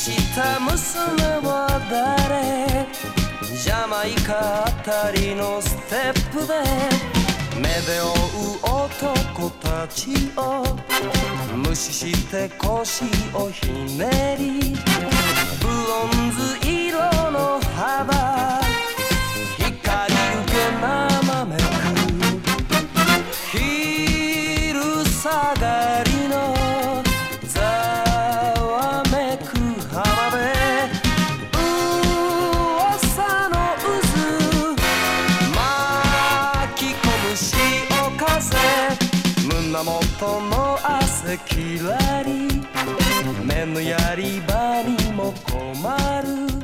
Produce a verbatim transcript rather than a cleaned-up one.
した娘は誰？ジャマイカあたりのステップで目で追う男たちを無視して腰をひねり、ブロンズ色の幅光受け生めく昼下がりのざわめく浜辺、噂の渦巻き込む潮風、胸元の汗きらり目のやり場にも困る